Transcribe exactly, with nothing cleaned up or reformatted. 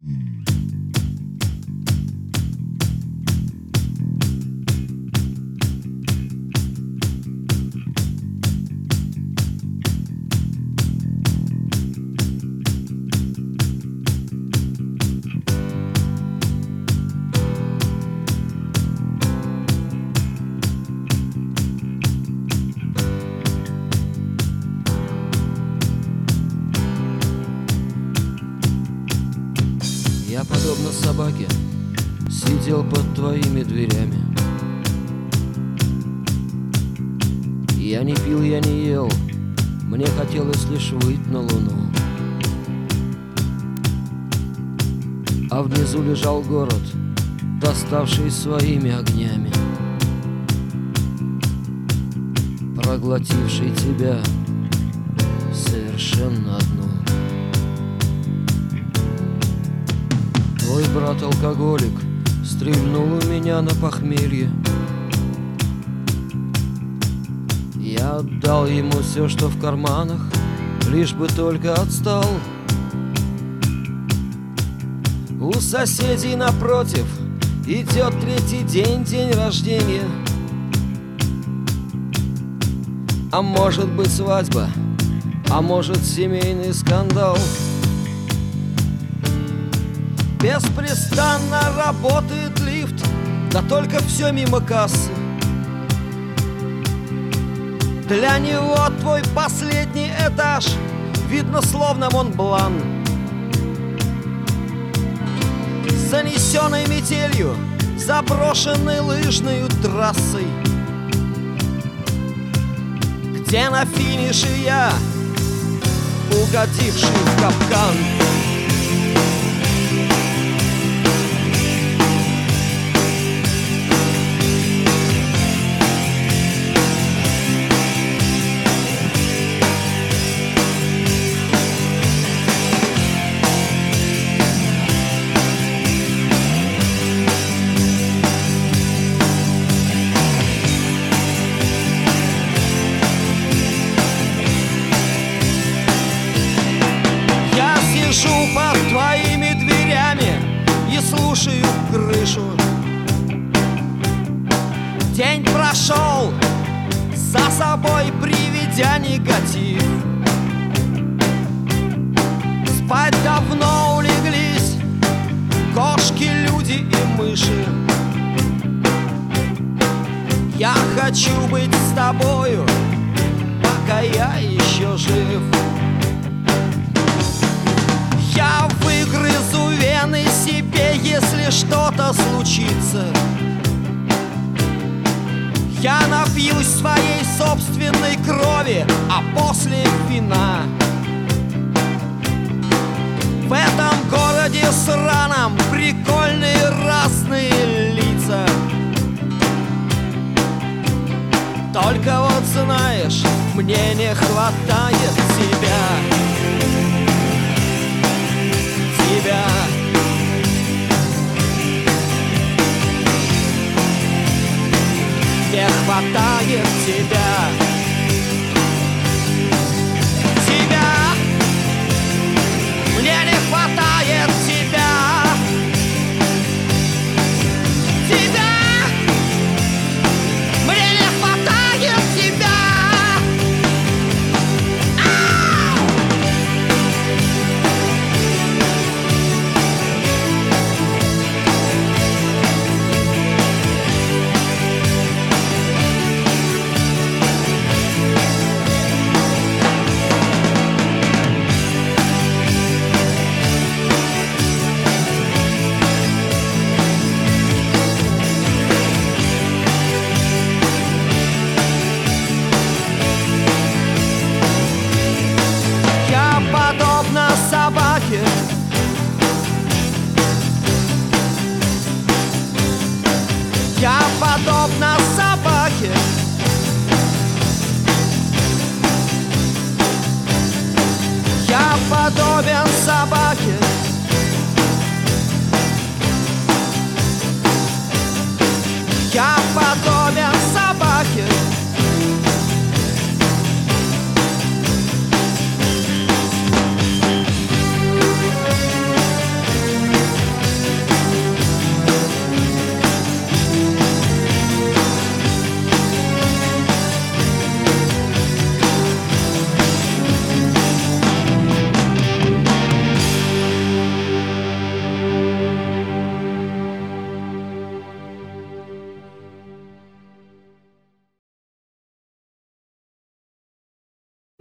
Я, подобно собаке, сидел под твоими дверями. Я не пил, я не ел, мне хотелось лишь выйти на луну. А внизу лежал город, доставший своими огнями, проглотивший тебя совершенно одну. Твой брат-алкоголик стрельнул у меня на похмелье. Я отдал ему все, что в карманах, лишь бы только отстал. У соседей напротив идет третий день, день рождения. А может быть свадьба, а может семейный скандал. Беспрестанно работает лифт, да только все мимо кассы. Для него твой последний этаж видно словно Монблан. Занесенной метелью, заброшенной лыжной трассой, где на финише я, угодивший в капкан. Сижу под твоими дверями и слушаю крышу. День прошел, за собой приведя негатив. Спать давно улеглись кошки, люди и мыши. Я хочу быть с тобою, пока я еще жив. Я выгрызу вены себе, если что-то случится. Я напьюсь своей собственной крови, а после вина. В этом городе сраном прикольные разные лица. Только вот знаешь, мне не хватает тебя. Тебя. Не хватает тебя.